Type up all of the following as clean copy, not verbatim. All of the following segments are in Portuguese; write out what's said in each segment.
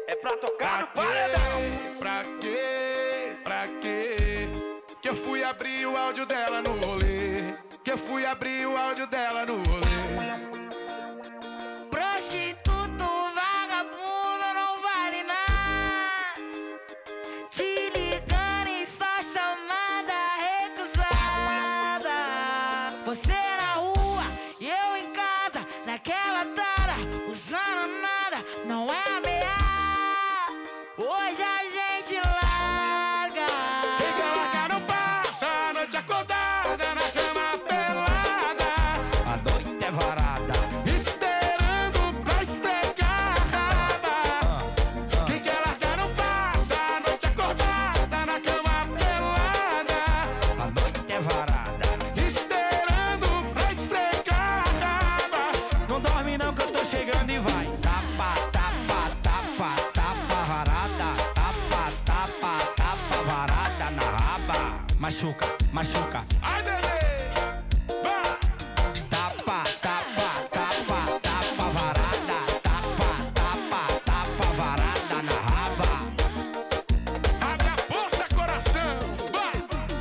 É pra tocar no paredão. Pra quê? Pra quê? Que eu fui abrir o áudio dela no rolê. Que eu fui abrir o áudio dela no rolê. Prostituto, vagabundo, não vale nada. Te ligando e só chamada recusada. Você na rua e eu em casa, naquela tara, usando nada, não é ameaça. Hoje a gente larga. Quem quer largar não passa a noite acordada na cama pelada. A noite é varada, esperando pra esfregar a raba. Quem quer largar não passa a noite acordada na cama pelada. a noite é varada. Esperando pra esfregar a raba. Não dorme não que eu tô chegando e vai. Tapa, tapa, tapa, tapa varada. Tapa, tapa, tapa varada na raba. Machuca, machuca. Ai, bebê, vai. Tapa, tapa, tapa, tapa varada. Tapa, tapa, tapa varada na raba. Abre a porta, coração, vai.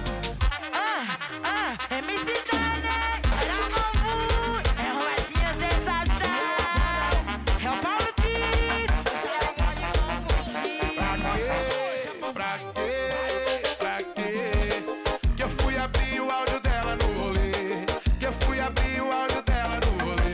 MC Dane, olha o bambu, é Rosinha sensação. É o Paulo Pires, você não pode confundir. Pra quê? Pra quê? Que eu fui abrir o áudio dela no rolê. Que eu fui abrir o áudio dela no rolê.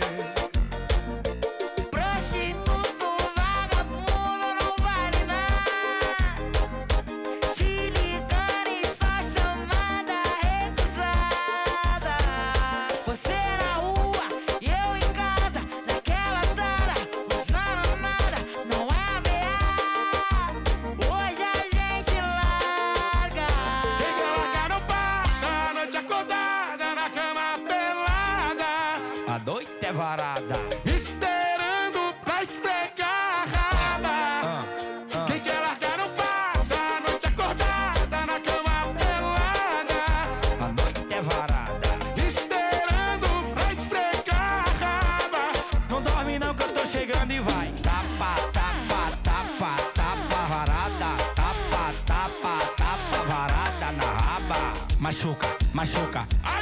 Prostituto, vagabundo, não vale nada. Te ligando e só chamada recusada. Você na rua e eu em casa, naquela tara, usando nada, não é ameaça. Hoje a gente larga. Quem quer largar não passa a noite acordada na cama pelada. A noite é varada. Esperando pra esfregar a raba. Quem quer largar não passa a noite acordada na cama pelada. A noite é varada. Esperando pra esfregar a raba. Não dorme não que eu tô chegando e vai. Tapa, tapa, tapa, tapa varada. Tapa, tapa, tapa varada na raba. Machuca, machuca. Ai,